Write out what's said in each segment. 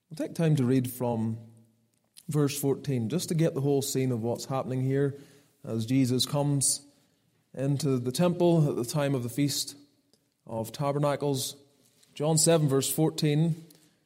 We'll take time to read from verse 14, just to get the whole scene of what's happening here as Jesus comes into the temple at the time of the Feast of Tabernacles. John 7, verse 14.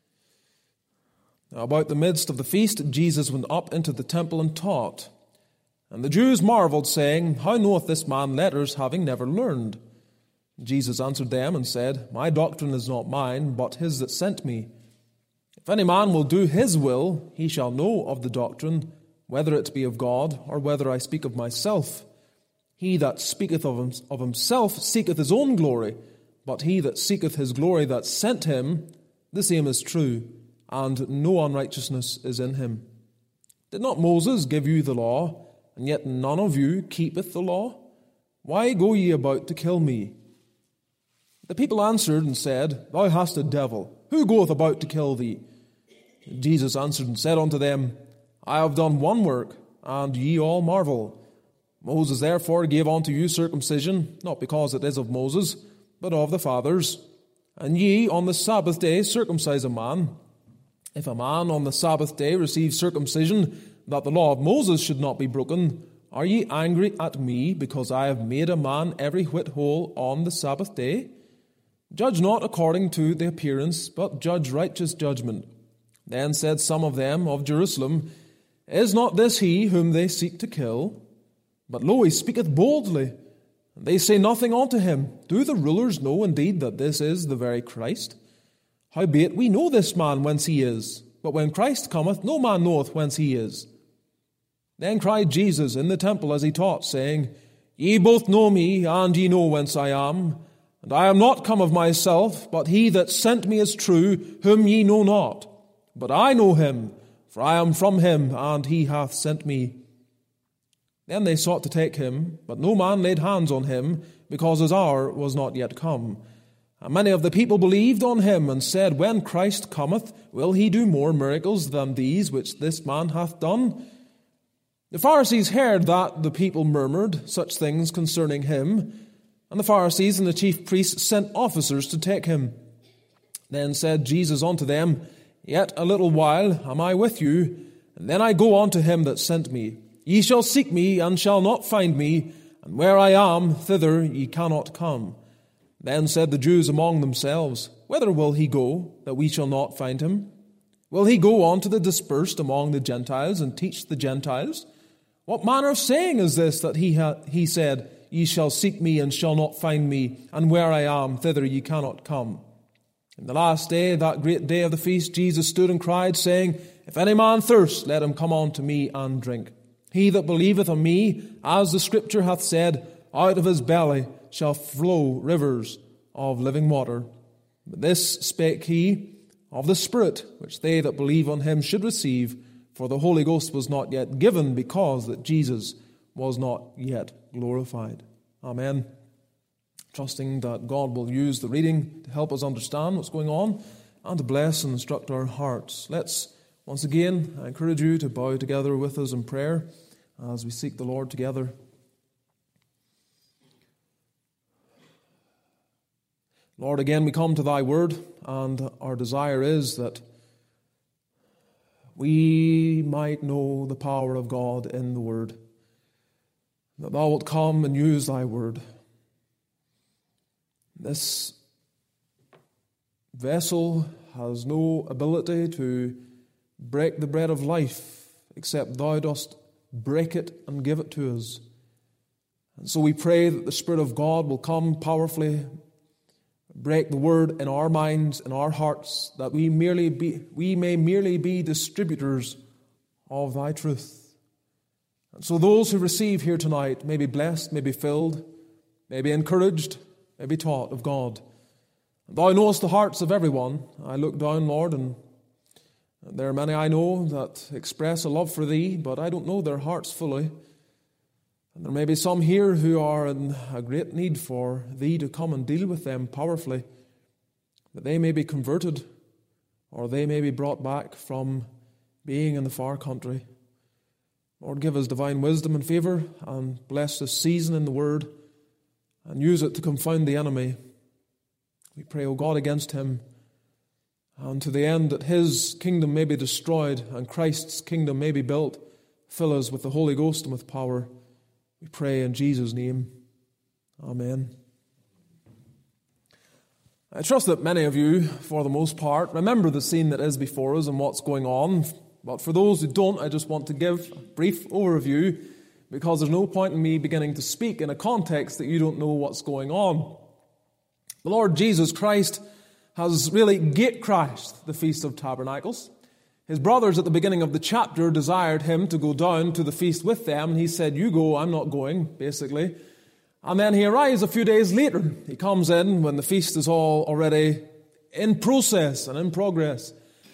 Now, about the midst of the feast, Jesus went up into the temple and taught. And the Jews marveled, saying, How knoweth this man letters, having never learned? Jesus answered them and said, My doctrine is not mine, but his that sent me. If any man will do his will, he shall know of the doctrine, whether it be of God, or whether I speak of myself. He that speaketh of himself seeketh his own glory, but he that seeketh his glory that sent him, the same is true, and no unrighteousness is in him. Did not Moses give you the law, and yet none of you keepeth the law? Why go ye about to kill me? The people answered and said, Thou hast a devil. Who goeth about to kill thee? Jesus answered and said unto them, I have done one work, and ye all marvel. Moses therefore gave unto you circumcision, not because it is of Moses, but of the fathers. And ye on the Sabbath day circumcise a man. If a man on the Sabbath day receive circumcision, that the law of Moses should not be broken, are ye angry at me, because I have made a man every whit whole on the Sabbath day? Judge not according to the appearance, but judge righteous judgment. Then said some of them of Jerusalem, Is not this he whom they seek to kill? But lo, he speaketh boldly. And they say nothing unto him. Do the rulers know indeed that this is the very Christ? Howbeit we know this man whence he is. But when Christ cometh, no man knoweth whence he is. Then cried Jesus in the temple as he taught, saying, Ye both know me, and ye know whence I am. And I am not come of myself, but he that sent me is true, whom ye know not. But I know him, for I am from him, and he hath sent me. Then they sought to take him, but no man laid hands on him, because his hour was not yet come. And many of the people believed on him, and said, When Christ cometh, will he do more miracles than these which this man hath done? The Pharisees heard that the people murmured such things concerning him, and the Pharisees and the chief priests sent officers to take him. Then said Jesus unto them, Yet a little while am I with you, and then I go unto him that sent me. Ye shall seek me, and shall not find me, and where I am, thither ye cannot come. Then said the Jews among themselves, Whither will he go, that we shall not find him? Will he go on to the dispersed among the Gentiles, and teach the Gentiles? What manner of saying is this, that he said, Ye shall seek me, and shall not find me, and where I am, thither ye cannot come? In the last day, that great day of the feast, Jesus stood and cried, saying, If any man thirst, let him come unto me and drink. He that believeth on me, as the Scripture hath said, out of his belly shall flow rivers of living water. But this spake he of the Spirit, which they that believe on him should receive, for the Holy Ghost was not yet given, because that Jesus was not yet glorified. Amen. Trusting that God will use the reading to help us understand what's going on and to bless and instruct our hearts. Let's once again, I encourage you to bow together with us in prayer as we seek the Lord together. Lord, again we come to thy word, and our desire is that we might know the power of God in the word, that thou wilt come and use thy word. This vessel has no ability to break the bread of life, except thou dost break it and give it to us. And so we pray that the Spirit of God will come powerfully, break the word in our minds, in our hearts, that we may merely be distributors of thy truth. And so those who receive here tonight may be blessed, may be filled, may be encouraged, may be taught of God. Thou knowest the hearts of everyone. I look down, Lord, and there are many I know that express a love for thee, but I don't know their hearts fully. And there may be some here who are in a great need for thee to come and deal with them powerfully, that they may be converted, or they may be brought back from being in the far country. Lord, give us divine wisdom and favor, and bless this season in the word, and use it to confound the enemy. We pray, O God, against him, and to the end that His kingdom may be destroyed and Christ's kingdom may be built. Fill us with the Holy Ghost and with power. We pray in Jesus' name. Amen. I trust that many of you, for the most part, remember the scene that is before us and what's going on. But for those who don't, I just want to give a brief overview, because there's no point in me beginning to speak in a context that you don't know what's going on. The Lord Jesus Christ has really gate-crashed the Feast of Tabernacles. His brothers at the beginning of the chapter desired him to go down to the feast with them, and he said, "You go, I'm not going," basically. And then he arrives a few days later. He comes in when the feast is all already in process and in progress.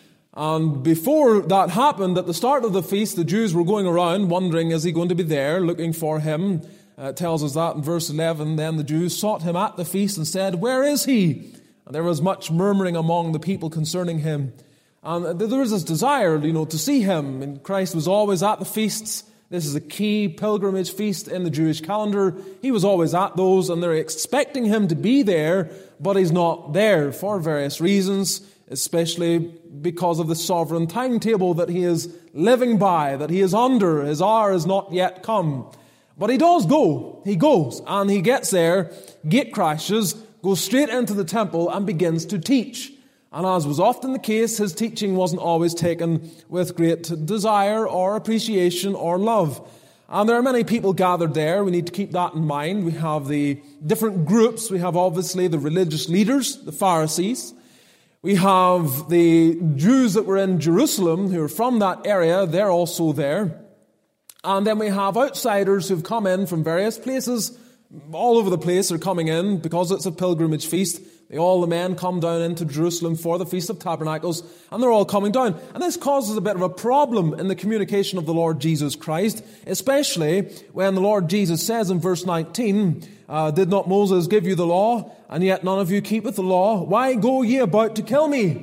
And before that happened, at the start of the feast, the Jews were going around wondering, is he going to be there, looking for him? It tells us that in verse 11, then the Jews sought him at the feast and said, "Where is he?" And there was much murmuring among the people concerning him. And there was this desire, to see him. And Christ was always at the feasts. This is a key pilgrimage feast in the Jewish calendar. He was always at those, and they're expecting him to be there, but he's not there for various reasons, especially because of the sovereign timetable that he is living by, that he is under. His hour has not yet come. But he does go. He goes, and he gets there, gate crashes, goes straight into the temple and begins to teach. And as was often the case, his teaching wasn't always taken with great desire or appreciation or love. And there are many people gathered there. We need to keep that in mind. We have the different groups. We have obviously the religious leaders, the Pharisees. We have the Jews that were in Jerusalem who are from that area. They're also there. And then we have outsiders who've come in from various places. All over the place are coming in because it's a pilgrimage feast. All the men come down into Jerusalem for the Feast of Tabernacles, and they're all coming down. And this causes a bit of a problem in the communication of the Lord Jesus Christ, especially when the Lord Jesus says in verse 19, "Did not Moses give you the law, and yet none of you keepeth the law? Why go ye about to kill me?"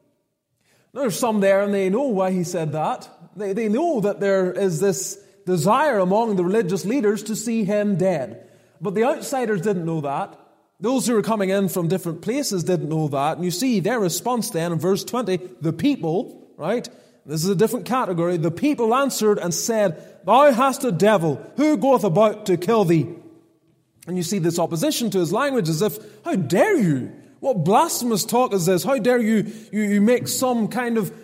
There's some there, and they know why he said that. They know that there is this desire among the religious leaders to see him dead. But the outsiders didn't know that. Those who were coming in from different places didn't know that. And you see their response then in verse 20, the people, right? This is a different category. The people answered and said, "Thou hast a devil. Who goeth about to kill thee?" And you see this opposition to his language as if, how dare you? What blasphemous talk is this? How dare you make some kind of,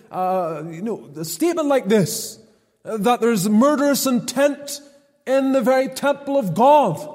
a statement like this? That there's murderous intent in the very temple of God.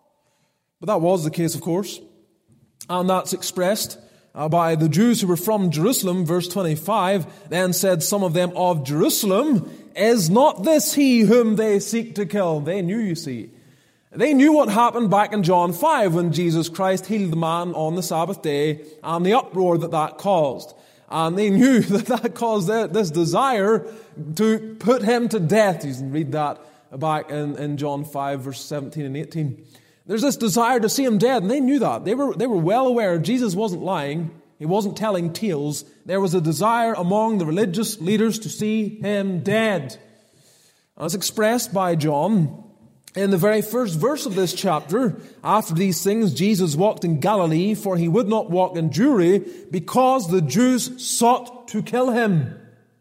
But that was the case, of course. And that's expressed by the Jews who were from Jerusalem. Verse 25, then said some of them of Jerusalem, "Is not this he whom they seek to kill?" They knew, you see. They knew what happened back in John 5 when Jesus Christ healed the man on the Sabbath day and the uproar that caused. And they knew that caused this desire to put him to death. You can read that back in John 5, verse 17 and 18. There's this desire to see him dead, and they knew that. They were well aware Jesus wasn't lying. He wasn't telling tales. There was a desire among the religious leaders to see him dead. As expressed by John in the very first verse of this chapter, after these things Jesus walked in Galilee, for he would not walk in Jewry, because the Jews sought to kill him.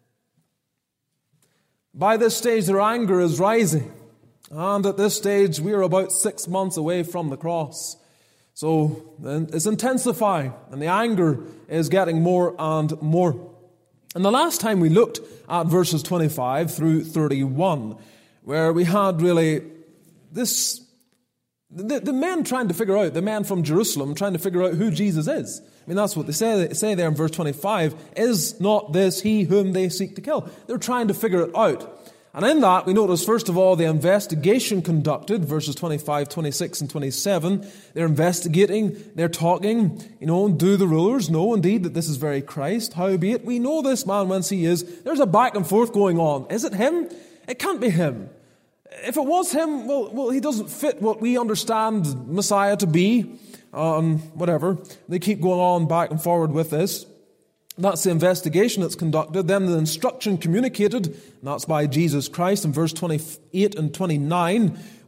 By this stage their anger is rising. And at this stage, we are about 6 months away from the cross. So it's intensifying, and the anger is getting more and more. And the last time we looked at verses 25 through 31, where we had really this, the men trying to figure out, the men from Jerusalem trying to figure out who Jesus is. I mean, that's what they say there in verse 25, "Is not this he whom they seek to kill?" They're trying to figure it out. And in that, we notice, first of all, the investigation conducted, verses 25, 26, and 27. They're investigating, they're talking, do the rulers know indeed that this is very Christ? Howbeit, we know this man whence he is. There's a back and forth going on. Is it him? It can't be him. If it was him, well, he doesn't fit what we understand Messiah to be. Whatever. They keep going on back and forward with this. That's the investigation that's conducted. Then the instruction communicated, and that's by Jesus Christ in verse 28 and 29,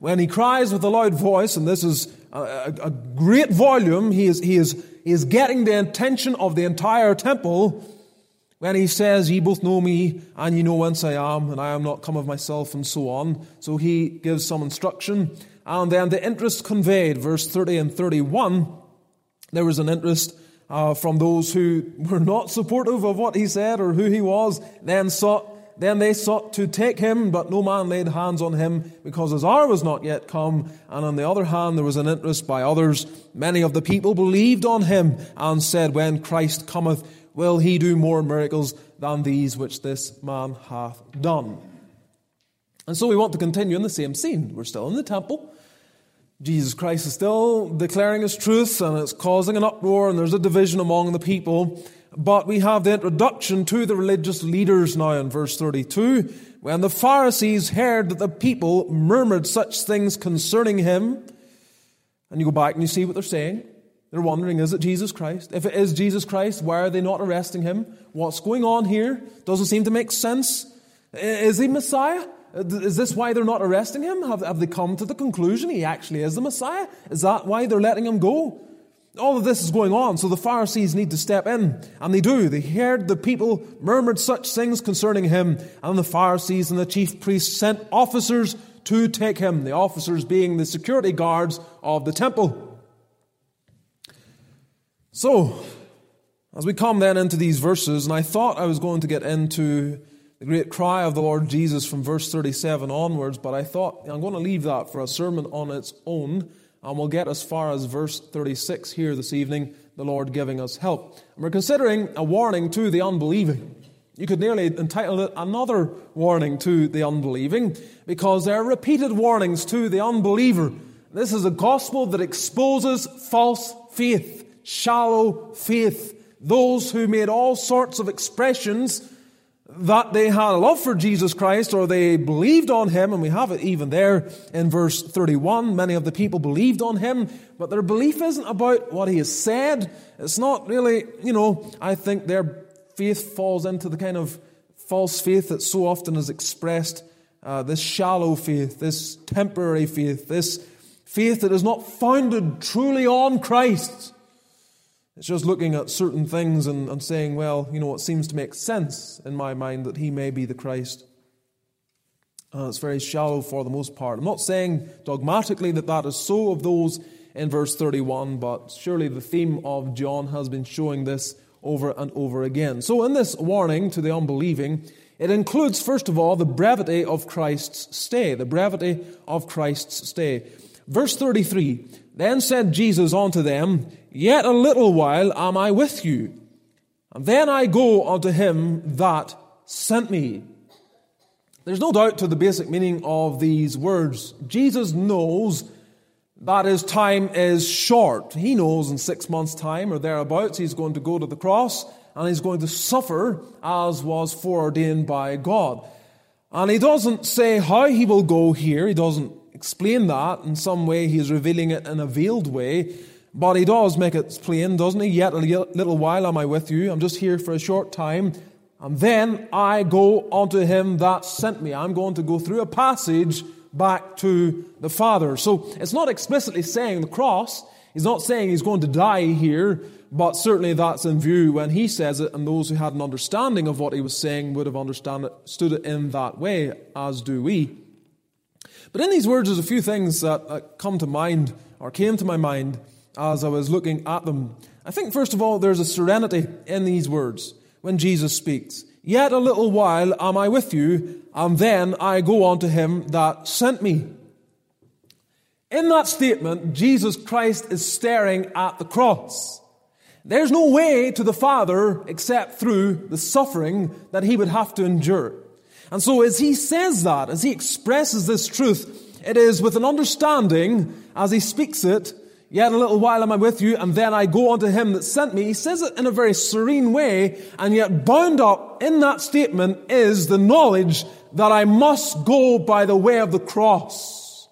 when he cries with a loud voice, and this is a great volume, he is getting the attention of the entire temple when he says, "Ye both know me, and ye know whence I am, and I am not come of myself," and so on. So he gives some instruction. And then the interest conveyed, verse 30 and 31, there was an interest from those who were not supportive of what he said or who he was. Then they sought to take him, but no man laid hands on him, because his hour was not yet come. And on the other hand, there was an interest by others. Many of the people believed on him and said, "When Christ cometh, will he do more miracles than these which this man hath done?" And so we want to continue in the same scene. We're still in the temple. Jesus Christ is still declaring his truth, and it's causing an uproar, and there's a division among the people. But we have the introduction to the religious leaders now in verse 32. When the Pharisees heard that the people murmured such things concerning him, and you go back and you see what they're saying. They're wondering, is it Jesus Christ? If it is Jesus Christ, why are they not arresting him? What's going on here? Doesn't seem to make sense. Is he Messiah? Is this why they're not arresting him? Have they come to the conclusion he actually is the Messiah? Is that why they're letting him go? All of this is going on, so the Pharisees need to step in. And they do. They heard the people murmured such things concerning him, and the Pharisees and the chief priests sent officers to take him, the officers being the security guards of the temple. So, as we come then into these verses, and I thought I was going to get into the great cry of the Lord Jesus from verse 37 onwards, but I thought I'm going to leave that for a sermon on its own, and we'll get as far as verse 36 here this evening, the Lord giving us help. And we're considering a warning to the unbelieving. You could nearly entitle it another warning to the unbelieving, because there are repeated warnings to the unbeliever. This is a gospel that exposes false faith, shallow faith, those who made all sorts of expressions that they had a love for Jesus Christ, or they believed on him, and we have it even there in verse 31. Many of the people believed on him, but their belief isn't about what he has said. It's not really, I think their faith falls into the kind of false faith that so often is expressed, this shallow faith, this temporary faith, this faith that is not founded truly on Christ. It's just looking at certain things and saying, well, it seems to make sense in my mind that he may be the Christ. It's very shallow for the most part. I'm not saying dogmatically that is so of those in verse 31, but surely the theme of John has been showing this over and over again. So in this warning to the unbelieving, it includes, first of all, the brevity of Christ's stay. The brevity of Christ's stay. Verse 33, "Then said Jesus unto them, Yet a little while am I with you, and then I go unto him that sent me." There's no doubt to the basic meaning of these words. Jesus knows that his time is short. He knows in 6 months' time or thereabouts he's going to go to the cross, and he's going to suffer as was foreordained by God. And he doesn't say how he will go here. He doesn't explain that. In some way he is revealing it in a veiled way. But he does make it plain, doesn't he? "Yet a little while am I with you." I'm just here for a short time. "And then I go unto him that sent me." I'm going to go through a passage back to the Father. So it's not explicitly saying the cross. He's not saying he's going to die here, but certainly that's in view when he says it, and those who had an understanding of what he was saying would have understood it in that way, as do we. But in these words, there's a few things that come to mind, or came to my mind, as I was looking at them. I think, first of all, there's a serenity in these words when Jesus speaks. "Yet a little while am I with you, and then I go unto him that sent me." In that statement, Jesus Christ is staring at the cross. There's no way to the Father except through the suffering that he would have to endure. And so as he says that, as he expresses this truth, it is with an understanding, as he speaks it, "Yet a little while am I with you, and then I go unto him that sent me." He says it in a very serene way, and yet bound up in that statement is the knowledge that I must go by the way of the cross.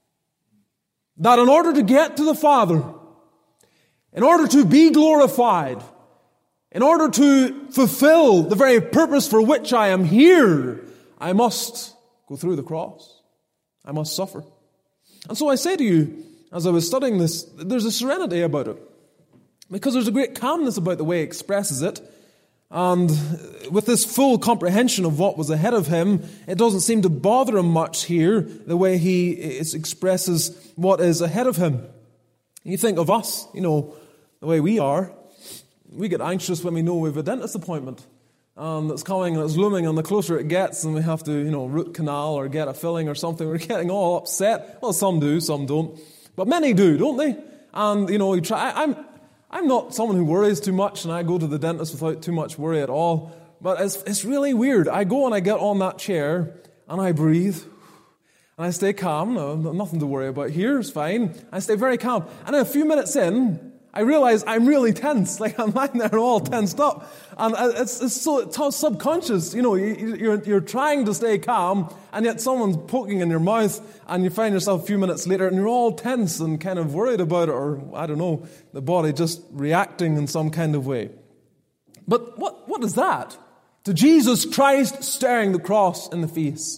That in order to get to the Father, in order to be glorified, in order to fulfill the very purpose for which I am here, I must go through the cross. I must suffer. And so I say to you, as I was studying this, there's a serenity about it. Because there's a great calmness about the way he expresses it. And with this full comprehension of what was ahead of him, it doesn't seem to bother him much here, the way he expresses what is ahead of him. You think of us, the way we are. We get anxious when we know we have a dentist appointment. That's coming and it's looming, and the closer it gets, and we have to, root canal or get a filling or something, we're getting all upset. Well, some do, some don't. But many do, don't they? And, you try. I'm not someone who worries too much, and I go to the dentist without too much worry at all. But it's really weird. I go and I get on that chair, and I breathe, and I stay calm. No, nothing to worry about here. It's fine. I stay very calm. And then a few minutes in, I realize I'm really tense. Like I'm lying there all tensed up. And it's so subconscious. You're trying to stay calm, and yet someone's poking in your mouth, and you find yourself a few minutes later, and you're all tense and kind of worried about it, or I don't know, the body just reacting in some kind of way. But what is that to Jesus Christ staring the cross in the face?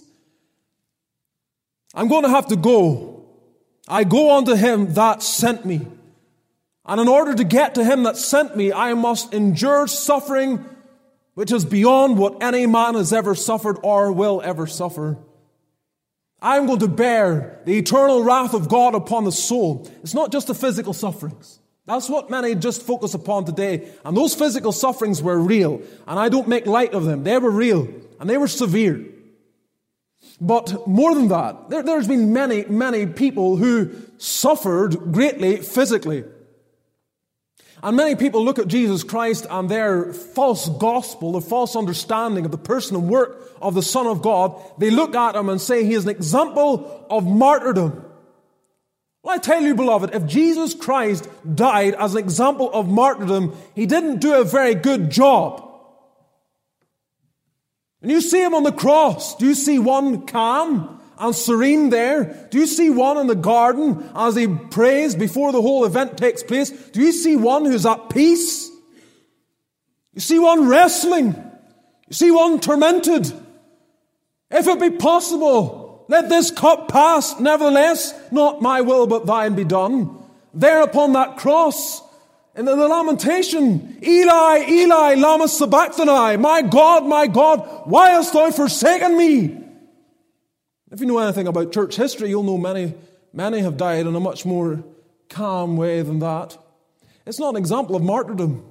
I'm going to have to go. I go unto him that sent me. And in order to get to him that sent me, I must endure suffering which is beyond what any man has ever suffered or will ever suffer. I'm going to bear the eternal wrath of God upon the soul. It's not just the physical sufferings. That's what many just focus upon today. And those physical sufferings were real. And I don't make light of them. They were real. And they were severe. But more than that, there's been many, many people who suffered greatly physically. And many people look at Jesus Christ and their false gospel, the false understanding of the person and work of the Son of God. They look at him and say he is an example of martyrdom. Well, I tell you, beloved, if Jesus Christ died as an example of martyrdom, he didn't do a very good job. And you see him on the cross. Do you see one calm and serene there? Do you see one in the garden as he prays before the whole event takes place? Do you see one who's at peace? You see one wrestling. You see one tormented. If it be possible, let this cup pass. Nevertheless, not my will but thine be done. There upon that cross, in the lamentation, Eli, Eli, lama sabachthani, my God, why hast thou forsaken me? If you know anything about church history, you'll know many have died in a much more calm way than that. It's not an example of martyrdom.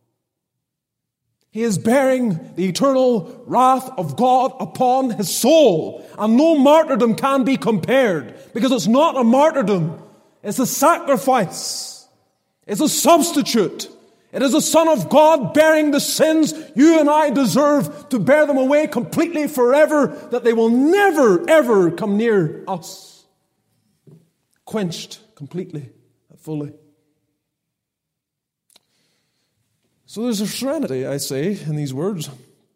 He is bearing the eternal wrath of God upon his soul. And no martyrdom can be compared, because it's not a martyrdom. It's a sacrifice. It's a substitute. It is the Son of God bearing the sins you and I deserve, to bear them away completely forever, that they will never, ever come near us. Quenched completely, fully. So there's a serenity, I say, in these words.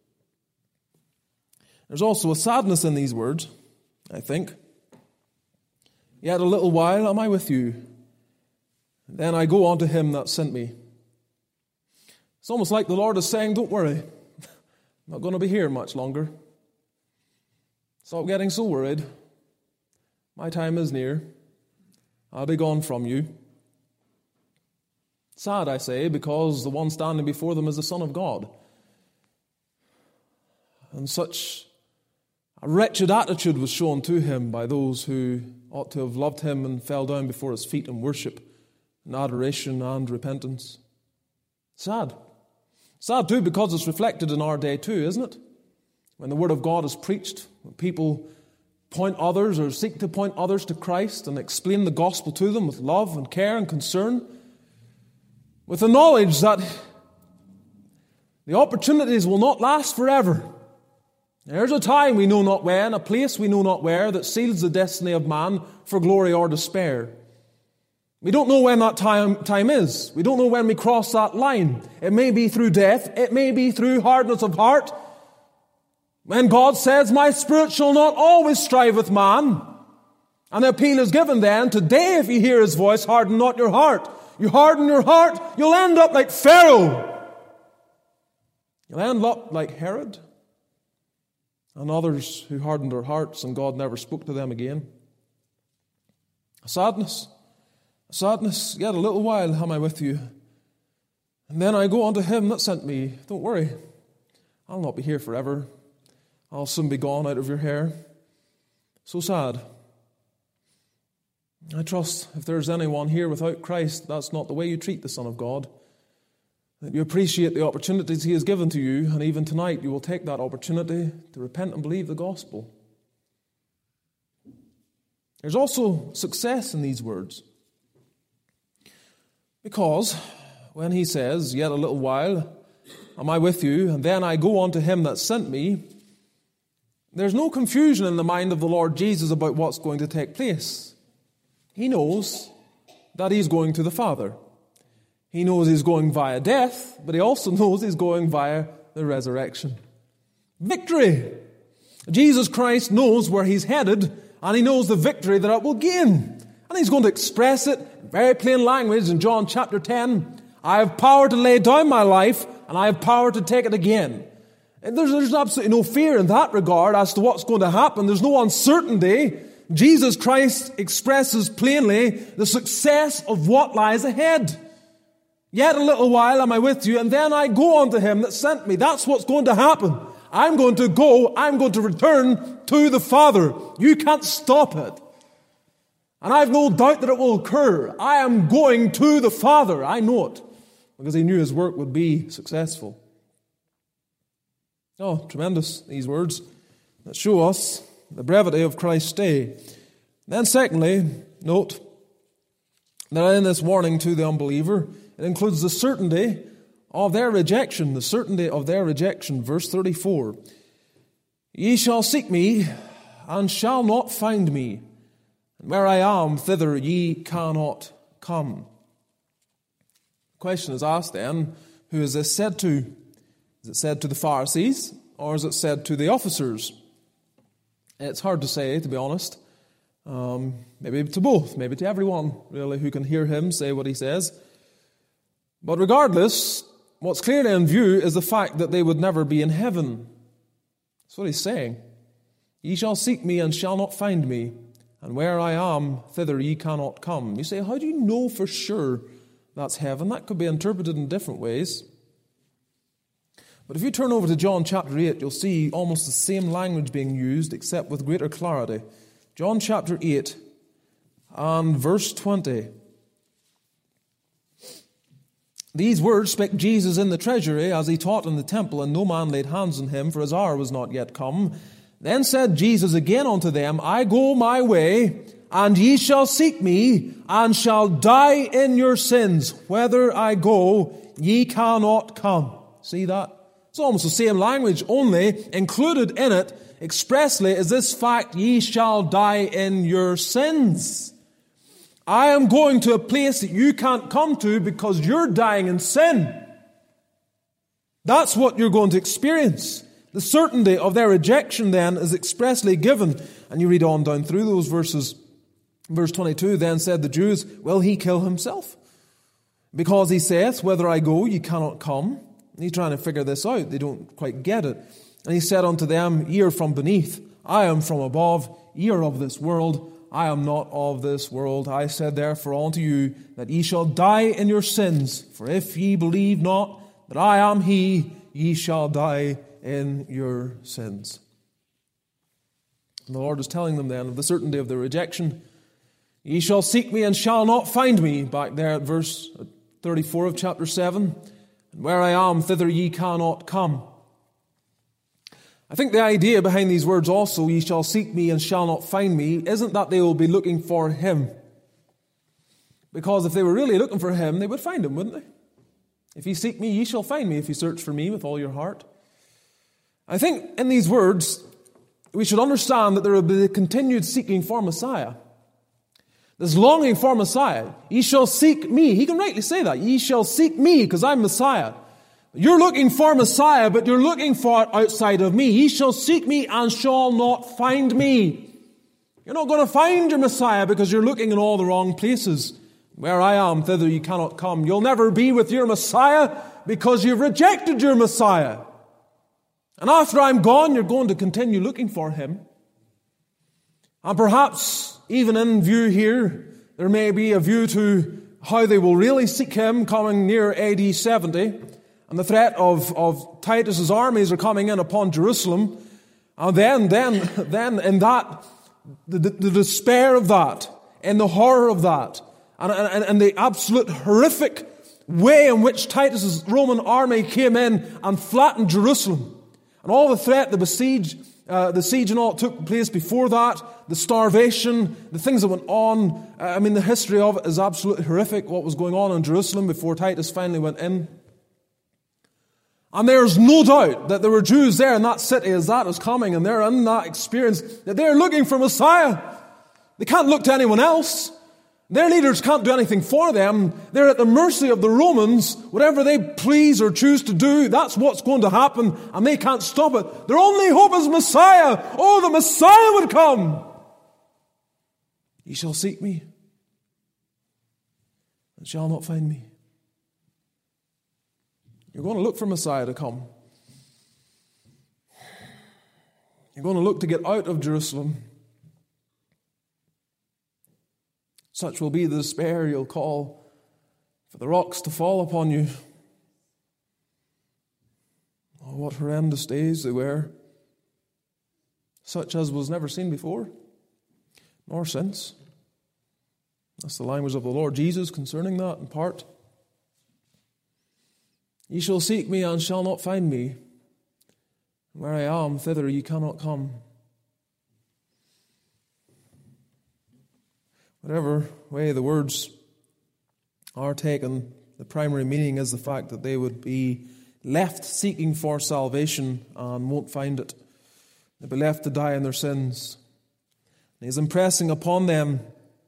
There's also a sadness in these words, I think. Yet a little while am I with you. Then I go on to him that sent me. It's almost like the Lord is saying, don't worry, I'm not going to be here much longer. Stop getting so worried. My time is near. I'll be gone from you. Sad, I say, because the one standing before them is the Son of God. And such a wretched attitude was shown to him by those who ought to have loved him and fell down before his feet in worship and adoration and repentance. Sad. Sad too, because it's reflected in our day too, isn't it? When the Word of God is preached, when people point others or seek to point others to Christ and explain the gospel to them with love and care and concern, with the knowledge that the opportunities will not last forever. There's a time we know not when, a place we know not where, that seals the destiny of man for glory or despair. We don't know when that time is. We don't know when we cross that line. It may be through death. It may be through hardness of heart. When God says, my spirit shall not always strive with man. And the appeal is given then, today if you hear his voice, harden not your heart. You harden your heart, you'll end up like Pharaoh. You'll end up like Herod and others who hardened their hearts and God never spoke to them again. Sadness, yet a little while am I with you. And then I go unto him that sent me. Don't worry, I'll not be here forever. I'll soon be gone out of your hair. So sad. I trust if there's anyone here without Christ, that's not the way you treat the Son of God. That you appreciate the opportunities He has given to you, and even tonight you will take that opportunity to repent and believe the gospel. There's also success in these words. Because when He says, yet a little while am I with you, and then I go unto him that sent me, there's no confusion in the mind of the Lord Jesus about what's going to take place. He knows that He's going to the Father. He knows He's going via death, but He also knows He's going via the resurrection. Victory! Jesus Christ knows where He's headed, and He knows the victory that it will gain. And He's going to express it in very plain language in John chapter 10. I have power to lay down my life, and I have power to take it again. And there's absolutely no fear in that regard as to what's going to happen. There's no uncertainty. Jesus Christ expresses plainly the success of what lies ahead. Yet a little while am I with you, and then I go unto him that sent me. That's what's going to happen. I'm going to go, I'm going to return to the Father. You can't stop it. And I've no doubt that it will occur. I am going to the Father. I know it, because He knew His work would be successful. Oh, tremendous, these words that show us the brevity of Christ's stay. Then secondly, note that in this warning to the unbeliever, it includes the certainty of their rejection. The certainty of their rejection. Verse 34. Ye shall seek me, and shall not find me. And where I am, thither ye cannot come. The question is asked then, who is this said to? Is it said to the Pharisees, or is it said to the officers? It's hard to say, to be honest. Maybe to both, maybe to everyone, really, who can hear Him say what He says. But regardless, what's clearly in view is the fact that they would never be in heaven. That's what He's saying. Ye shall seek me and shall not find me, and where I am, thither ye cannot come. You say, how do you know for sure that's heaven? That could be interpreted in different ways. But if you turn over to John chapter 8, you'll see almost the same language being used, except with greater clarity. John chapter 8 and verse 20. These words spake Jesus in the treasury, as He taught in the temple, and no man laid hands on Him, for His hour was not yet come. Then said Jesus again unto them, I go my way, and ye shall seek me, and shall die in your sins. Whither I go, ye cannot come. See that? It's almost the same language, only included in it expressly is this fact, ye shall die in your sins. I am going to a place that you can't come to because you're dying in sin. That's what you're going to experience. The certainty of their rejection then is expressly given. And you read on down through those verses. Verse 22, then said the Jews, will He kill Himself? Because He saith, whither I go, ye cannot come. And He's trying to figure this out. They don't quite get it. And He said unto them, ye are from beneath, I am from above. Ye are of this world, I am not of this world. I said therefore unto you, that ye shall die in your sins. For if ye believe not that I am He, ye shall die in your sins. And the Lord is telling them then of the certainty of their rejection. Ye shall seek me and shall not find me. Back there at verse 34 of chapter 7. And where I am, thither ye cannot come. I think the idea behind these words also, ye shall seek me and shall not find me, isn't that they will be looking for Him. Because if they were really looking for Him, they would find Him, wouldn't they? If ye seek me, ye shall find me, if you search for me with all your heart. I think in these words, we should understand that there will be a continued seeking for Messiah. This longing for Messiah. Ye shall seek me. He can rightly say that. Ye shall seek me, because I'm Messiah. You're looking for Messiah, but you're looking for it outside of me. Ye shall seek me and shall not find me. You're not going to find your Messiah because you're looking in all the wrong places. Where I am, thither ye cannot come. You'll never be with your Messiah because you've rejected your Messiah. And after I'm gone, you're going to continue looking for Him. And perhaps, even in view here There may be a view to how they will really seek him coming near AD 70. And the threat of Titus's armies are coming in upon Jerusalem. And then in that, the despair of that, and the horror of that, and the absolute horrific way in which Titus's Roman army came in and flattened Jerusalem, and all the threat, the siege and all that took place before that, the starvation, the things that went on. The history of it is absolutely horrific, what was going on in Jerusalem before Titus finally went in. And there's no doubt that there were Jews there in that city as that is coming, and they're in that experience, that they're looking for Messiah. They can't look to anyone else. Their leaders can't do anything for them. They're at the mercy of the Romans. Whatever they please or choose to do, that's what's going to happen, and they can't stop it. Their only hope is Messiah. Oh, the Messiah would come. Ye shall seek me, and shall not find me. You're going to look for Messiah to come. You're going to look to get out of Jerusalem. Such will be the despair you'll call for the rocks to fall upon you. Oh, what horrendous days they were, such as was never seen before, nor since. That's the language of the Lord Jesus concerning that in part. Ye shall seek me and shall not find me. Where I am, thither ye cannot come. Whatever way the words are taken, the primary meaning is the fact that they would be left seeking for salvation and won't find it. They'll be left to die in their sins. And He's impressing upon them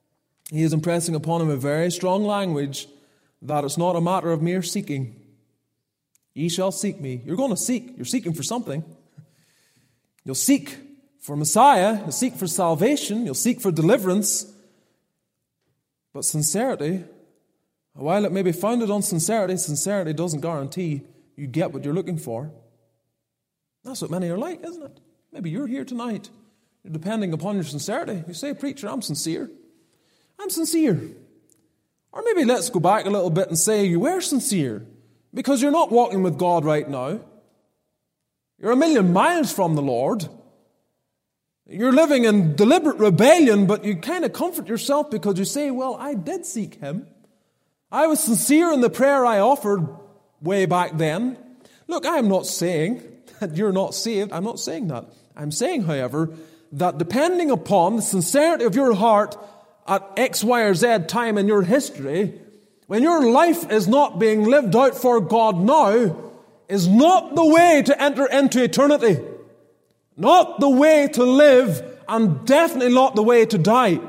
a very strong language that it's not a matter of mere seeking. Ye shall seek me. You're going to seek. You're seeking for something. You'll seek for Messiah. You'll seek for salvation. You'll seek for deliverance. But sincerity, while it may be founded on sincerity, sincerity doesn't guarantee you get what you're looking for. That's what many are like, isn't it? Maybe you're here tonight. You're depending upon your sincerity. You say, preacher, I'm sincere. I'm sincere. Or maybe let's go back a little bit and say you were sincere because you're not walking with God right now. You're a million miles from the Lord. You're living in deliberate rebellion, but you kind of comfort yourself because you say, well, I did seek Him. I was sincere in the prayer I offered way back then. Look, I'm not saying that you're not saved. I'm not saying that. I'm saying, however, that depending upon the sincerity of your heart at X, Y, or Z time in your history, when your life is not being lived out for God now, is not the way to enter into eternity. Not the way to live, and definitely not the way to die.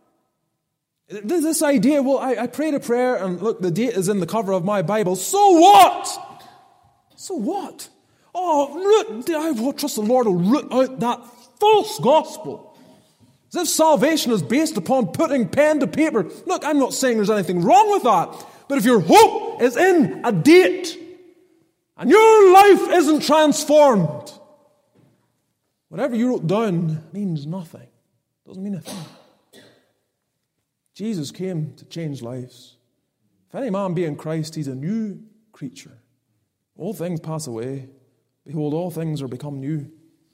This idea, well, I prayed a prayer, and look, the date is in the cover of my Bible. So what? So what? Oh, I will trust the Lord will root out that false gospel. As if salvation is based upon putting pen to paper. Look, I'm not saying there's anything wrong with that. But if your hope is in a date, and your life isn't transformed, whatever you wrote down means nothing. Doesn't mean a thing. Jesus came to change lives. If any man be in Christ, he's a new creature. All things pass away. Behold, all things are become new.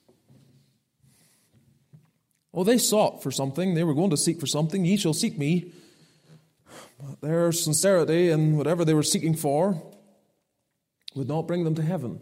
Well, they sought for something. They were going to seek for something. Ye shall seek me. But their sincerity in whatever they were seeking for would not bring them to heaven.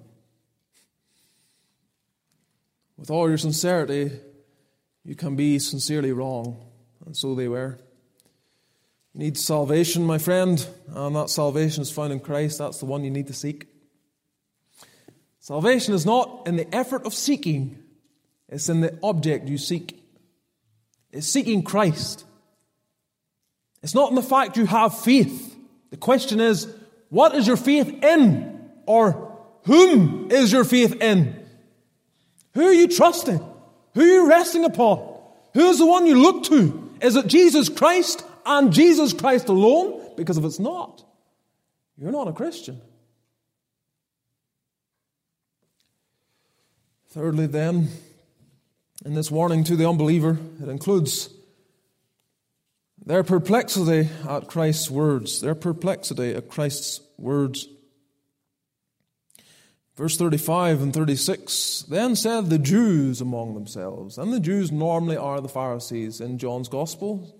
With all your sincerity, you can be sincerely wrong. And so they were. You need salvation, my friend, and that salvation is found in Christ. That's the one you need to seek. Salvation is not in the effort of seeking. It's in the object you seek. It's seeking Christ. It's not in the fact you have faith. The question is, what is your faith in? Or whom is your faith in? Who are you trusting? Who are you resting upon? Who is the one you look to? Is it Jesus Christ and Jesus Christ alone? Because if it's not, you're not a Christian. Thirdly, then, in this warning to the unbeliever, it includes Their perplexity at Christ's words. Their perplexity at Christ's words. Verse 35 and 36, then said the Jews among themselves, and the Jews normally are the Pharisees in John's Gospel.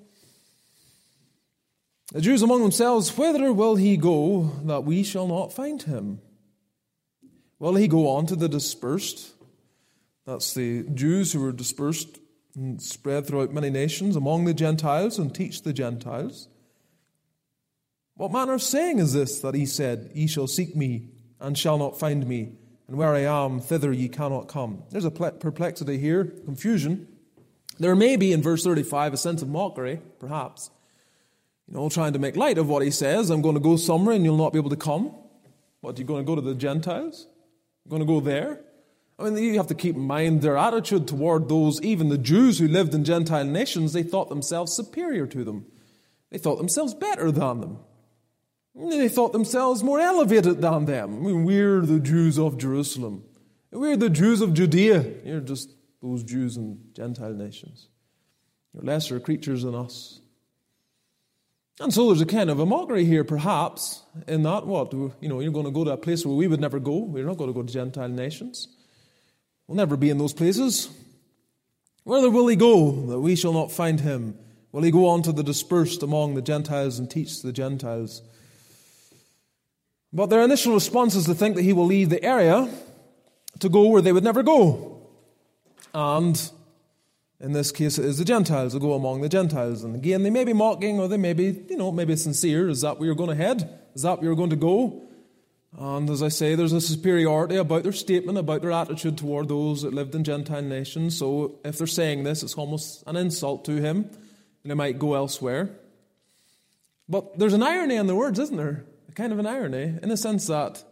The Jews among themselves, whither will he go that we shall not find him? Will he go on to the dispersed? That's the Jews who were dispersed and spread throughout many nations among the Gentiles and teach the Gentiles. What manner of saying is this that he said, ye shall seek me and shall not find me, and where I am, thither ye cannot come? There's a perplexity here, confusion. There may be in verse 35 a sense of mockery, perhaps. Trying to make light of what he says. I'm going to go somewhere and you'll not be able to come. What, you're going to go to the Gentiles? You're going to go there? I mean, you have to keep in mind their attitude toward those, even the Jews who lived in Gentile nations. They thought themselves superior to them. They thought themselves better than them. They thought themselves more elevated than them. I mean, we're the Jews of Jerusalem. We're the Jews of Judea. You're just those Jews in Gentile nations. You're lesser creatures than us. And so there's a kind of a mockery here, perhaps, in that, you're going to go to a place where we would never go. We're not going to go to Gentile nations. We'll never be in those places. Whither will he go that we shall not find him? Will he go on to the dispersed among the Gentiles and teach the Gentiles? But their initial response is to think that he will leave the area to go where they would never go. And in this case, it is the Gentiles who go among the Gentiles. And again, they may be mocking or they may be, maybe sincere. Is that where you're going to head? Is that where you're going to go? And as I say, there's a superiority about their statement, about their attitude toward those that lived in Gentile nations. So if they're saying this, it's almost an insult to him. And they might go elsewhere. But there's an irony in the words, isn't there? A kind of an irony, in the sense that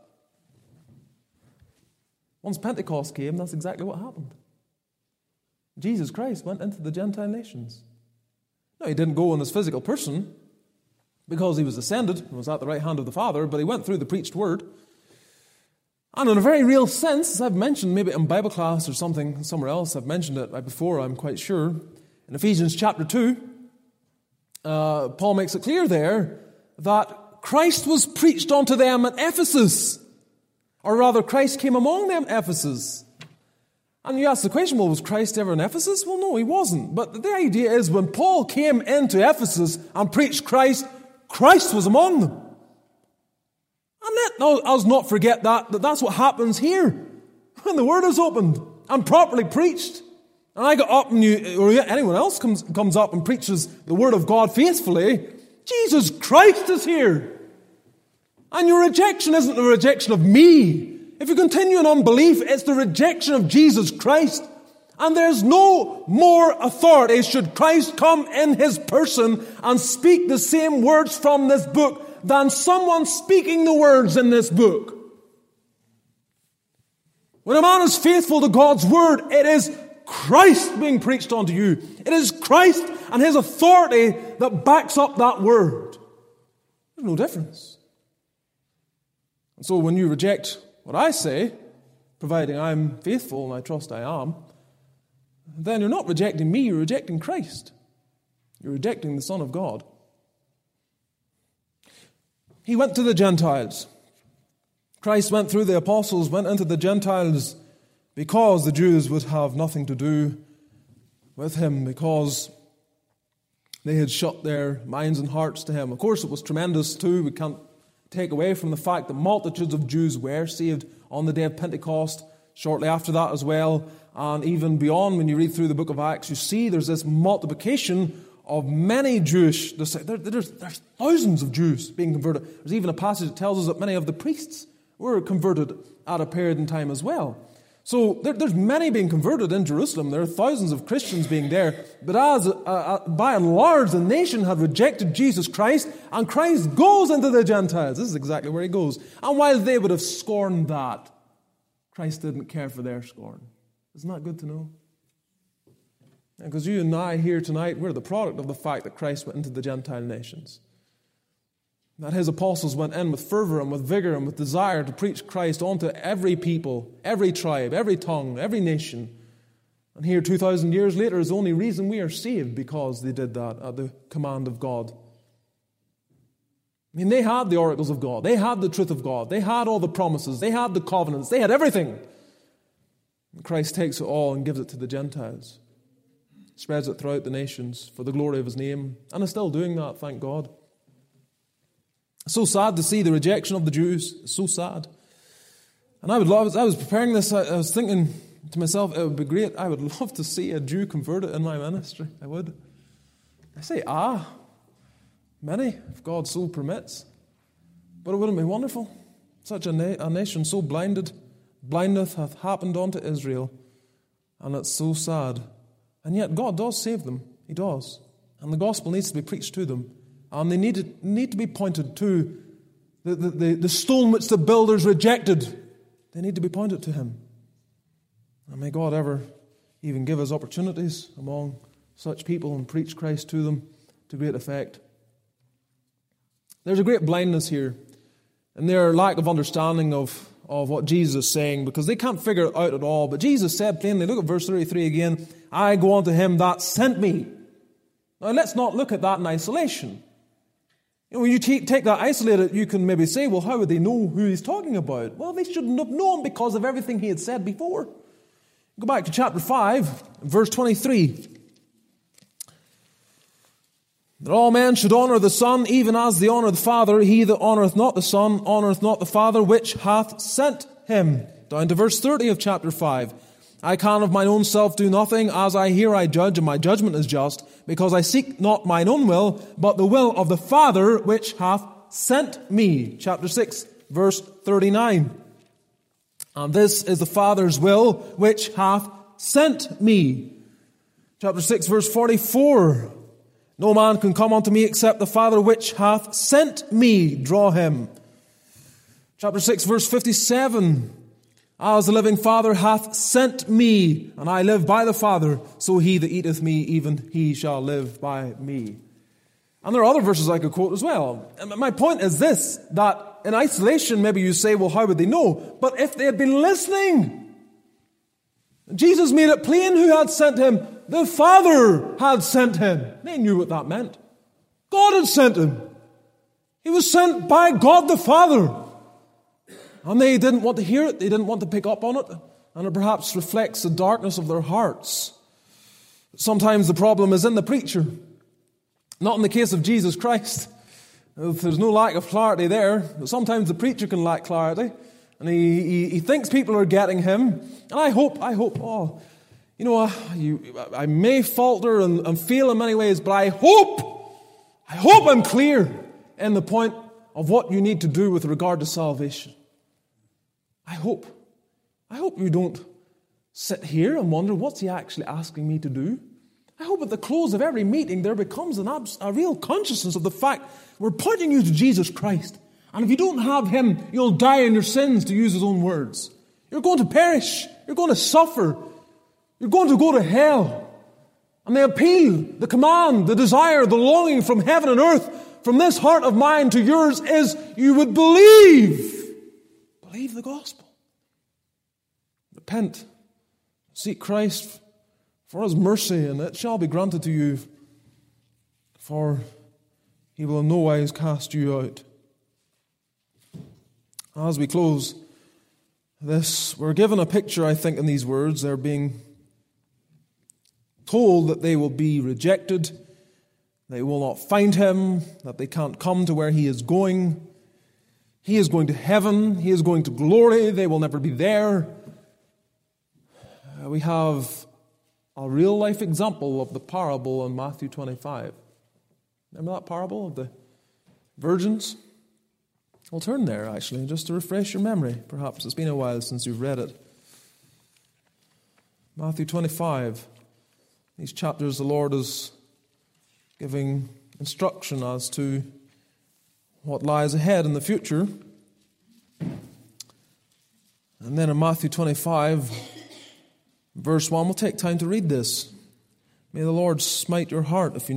once Pentecost came, that's exactly what happened. Jesus Christ went into the Gentile nations. No, he didn't go in his physical person because he was ascended and was at the right hand of the Father, but he went through the preached word. And in a very real sense, as I've mentioned, maybe in Bible class or something, somewhere else, I've mentioned it right before, I'm quite sure. In Ephesians chapter 2, Paul makes it clear there that Christ was preached unto them at Ephesus. Or rather, Christ came among them at Ephesus. And you ask the question, well, was Christ ever in Ephesus? Well, no, he wasn't. But the idea is when Paul came into Ephesus and preached Christ, Christ was among them. And let us not forget that's what happens here. When the word is opened and properly preached, and I get up and anyone else comes up and preaches the word of God faithfully, Jesus Christ is here. And your rejection isn't the rejection of me. If you continue in unbelief, it's the rejection of Jesus Christ. And there's no more authority should Christ come in his person and speak the same words from this book than someone speaking the words in this book. When a man is faithful to God's word, it is Christ being preached unto you. It is Christ and his authority that backs up that word. There's no difference. And so when you reject what I say, providing I'm faithful, and I trust I am, then you're not rejecting me, you're rejecting Christ. You're rejecting the Son of God. He went to the Gentiles. Christ went through the apostles, went into the Gentiles because the Jews would have nothing to do with him, because they had shut their minds and hearts to him. Of course, it was tremendous too. We can't take away from the fact that multitudes of Jews were saved on the day of Pentecost, shortly after that as well, and even beyond. When you read through the book of Acts, you see there's this multiplication of many Jewish. There's thousands of Jews being converted. There's even a passage that tells us that many of the priests were converted at a period in time as well. So there's many being converted in Jerusalem. There are thousands of Christians being there. But by and large, the nation had rejected Jesus Christ, and Christ goes into the Gentiles. This is exactly where he goes. And while they would have scorned that, Christ didn't care for their scorn. Isn't that good to know? Because you and I here tonight, we're the product of the fact that Christ went into the Gentile nations. That his apostles went in with fervor and with vigor and with desire to preach Christ onto every people, every tribe, every tongue, every nation. And here, 2,000 years later, is the only reason we are saved because they did that at the command of God. I mean, they had the oracles of God. They had the truth of God. They had all the promises. They had the covenants. They had everything. And Christ takes it all and gives it to the Gentiles. Spreads it throughout the nations for the glory of His name. And is still doing that, thank God. It's so sad to see the rejection of the Jews. It's so sad. And I was preparing this, I was thinking to myself, it would be great. I would love to see a Jew converted in my ministry. I would. I say, many, if God so permits. But it wouldn't be wonderful? Such a nation so blinded. Blindness hath happened unto Israel. And it's so sad. And yet God does save them. He does. And the gospel needs to be preached to them. And they need to be pointed to the stone which the builders rejected. They need to be pointed to Him. And may God ever even give us opportunities among such people and preach Christ to them to great effect. There's a great blindness here in their lack of understanding of what Jesus is saying, because they can't figure it out at all. But Jesus said plainly, look at verse 33 again, I go unto Him that sent me. Now let's not look at that in isolation. When you take that isolated, you can maybe say, well, how would they know who He's talking about? Well, they shouldn't have known because of everything He had said before. Go back to chapter 5, verse 23. That all men should honor the Son, even as they honor the Father. He that honoreth not the Son, honoreth not the Father, which hath sent Him. Down to verse 30 of chapter 5. I can of mine own self do nothing. As I hear I judge, and my judgment is just, because I seek not mine own will, but the will of the Father which hath sent me. Chapter 6, verse 39. And this is the Father's will which hath sent me. Chapter 6, verse 44. No man can come unto me except the Father which hath sent me draw him. Chapter 6, verse 57. As the living Father hath sent me, and I live by the Father, so he that eateth me, even he shall live by me. And there are other verses I could quote as well. And my point is this, that in isolation, maybe you say, well, how would they know? But if they had been listening, Jesus made it plain who had sent Him. The Father had sent Him. They knew what that meant. God had sent Him. He was sent by God the Father. And they didn't want to hear it. They didn't want to pick up on it. And it perhaps reflects the darkness of their hearts. Sometimes the problem is in the preacher. Not in the case of Jesus Christ. There's no lack of clarity there. But sometimes the preacher can lack clarity. And he thinks people are getting him. And I hope, I may falter and fail in many ways, but I hope I'm clear in the point of what you need to do with regard to salvation. I hope you don't sit here and wonder, what's He actually asking me to do? I hope at the close of every meeting there becomes a real consciousness of the fact we're pointing you to Jesus Christ. And if you don't have Him, you'll die in your sins, to use His own words. You're going to perish. You're going to suffer. You're going to go to hell. And the appeal, the command, the desire, the longing from heaven and earth, from this heart of mine to yours, is you would believe. Believe the gospel. Repent. Seek Christ for His mercy, and it shall be granted to you, for He will in no wise cast you out. As we close this, we're given a picture, I think, in these words. They're being told that they will be rejected, they will not find Him, that they can't come to where He is going. He is going to heaven, He is going to glory, they will never be there. We have a real-life example of the parable in Matthew 25. Remember that parable of the virgins? We'll turn there, actually, just to refresh your memory. Perhaps it's been a while since you've read it. Matthew 25. These chapters, the Lord is giving instruction as to what lies ahead in the future. And then in Matthew 25, verse 1, we'll take time to read this. May the Lord smite your heart if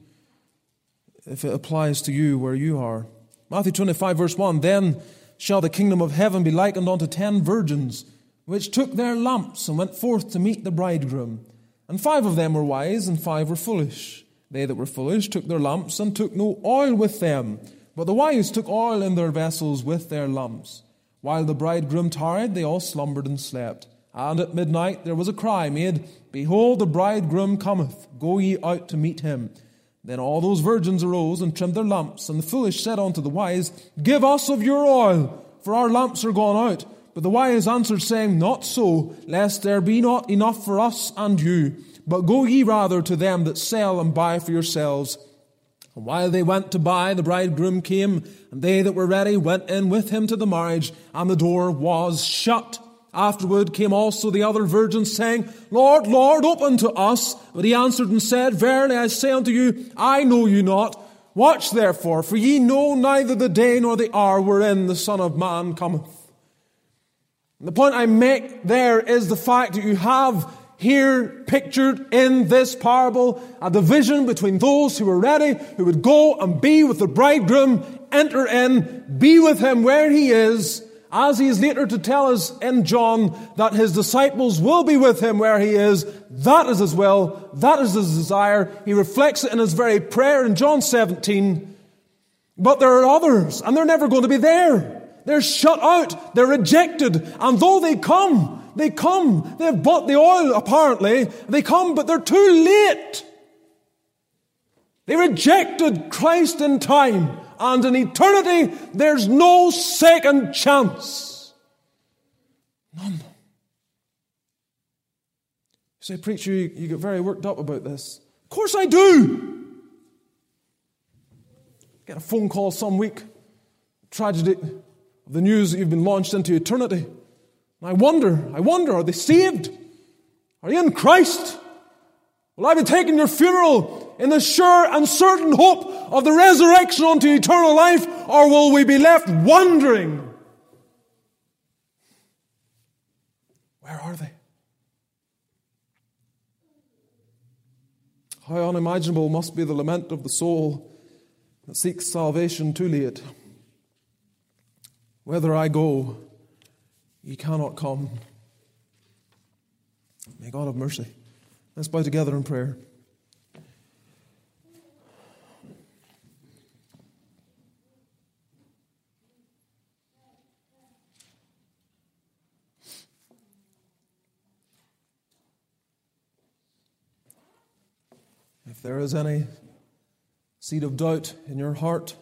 it applies to you where you are. Matthew 25, verse 1, Then shall the kingdom of heaven be likened unto 10 virgins, which took their lamps and went forth to meet the bridegroom. And 5 of them were wise, and 5 were foolish. They that were foolish took their lamps, and took no oil with them. But the wise took oil in their vessels with their lamps. While the bridegroom tarried, they all slumbered and slept. And at midnight there was a cry made, Behold, the bridegroom cometh, go ye out to meet him. Then all those virgins arose and trimmed their lamps. And the foolish said unto the wise, Give us of your oil, for our lamps are gone out. But the wise answered, saying, Not so, lest there be not enough for us and you. But go ye rather to them that sell, and buy for yourselves. And while they went to buy, the bridegroom came, and they that were ready went in with him to the marriage, and the door was shut. Afterward came also the other virgins, saying, Lord, Lord, open to us. But he answered and said, Verily I say unto you, I know you not. Watch therefore, for ye know neither the day nor the hour wherein the Son of Man cometh. And the point I make there is the fact that you have here pictured in this parable a division between those who were ready, who would go and be with the bridegroom, enter in, be with him where he is, as he is later to tell us in John that his disciples will be with him where he is. That is his will, that is his desire. He reflects it in his very prayer in John 17. But there are others, and they're never going to be there. They're shut out, they're rejected, and though they come, they've bought the oil apparently, they come, but they're too late. They rejected Christ in time, and in eternity there's no second chance. None. You say, preacher, you get very worked up about this. Of course I do. Get a phone call some week, tragedy, the news that you've been launched into eternity. And I wonder, are they saved? Are you in Christ? Will I be taking your funeral in the sure and certain hope of the resurrection unto eternal life, or will we be left wondering? Where are they? How unimaginable must be the lament of the soul that seeks salvation too late. Whither I go, ye cannot come. May God have mercy. Let's bow together in prayer. If there is any seed of doubt in your heart,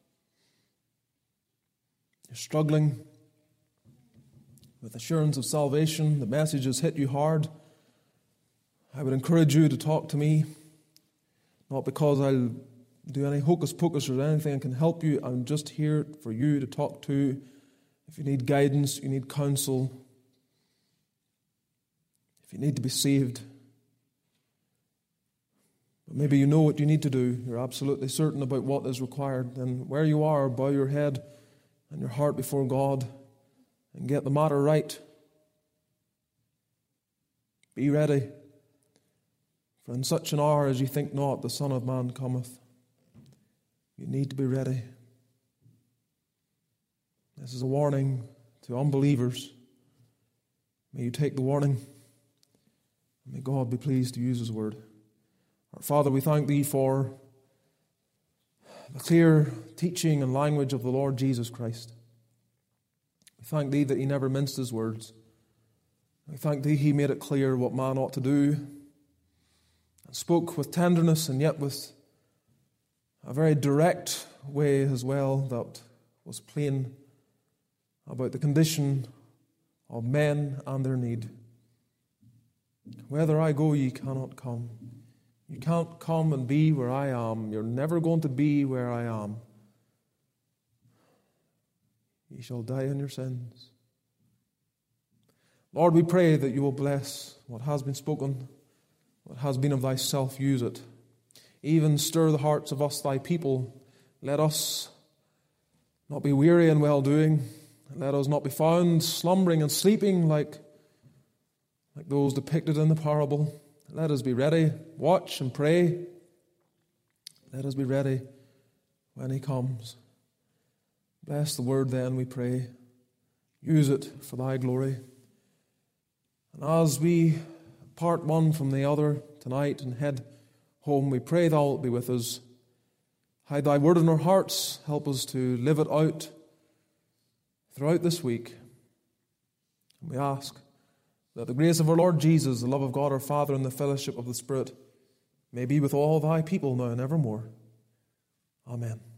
you're struggling with assurance of salvation, the message has hit you hard, I would encourage you to talk to me, not because I'll do any hocus pocus or anything that can help you. I'm just here for you to talk to. If you need guidance, you need counsel, if you need to be saved. But maybe you know what you need to do, you're absolutely certain about what is required, then where you are, bow your head and your heart before God and get the matter right. Be ready, for in such an hour as you think not, the Son of Man cometh. You need to be ready. This is a warning to unbelievers. May you take the warning, and may God be pleased to use His word. Our Father, we thank Thee for the clear teaching and language of the Lord Jesus Christ. We thank Thee that He never minced His words. We thank Thee He made it clear what man ought to do, and spoke with tenderness and yet with a very direct way as well that was plain about the condition of men and their need. Whither I go, ye cannot come. You can't come and be where I am. You're never going to be where I am. Ye shall die in your sins. Lord, we pray that you will bless what has been spoken, what has been of thyself, use it. Even stir the hearts of us, thy people. Let us not be weary in well-doing. Let us not be found slumbering and sleeping like those depicted in the parable. Let us be ready, watch and pray. Let us be ready when He comes. Bless the word then, we pray. Use it for thy glory. And as we part one from the other tonight and head home, we pray Thou wilt be with us. Hide Thy word in our hearts. Help us to live it out throughout this week. And we ask that the grace of our Lord Jesus, the love of God our Father, and the fellowship of the Spirit may be with all Thy people now and evermore. Amen.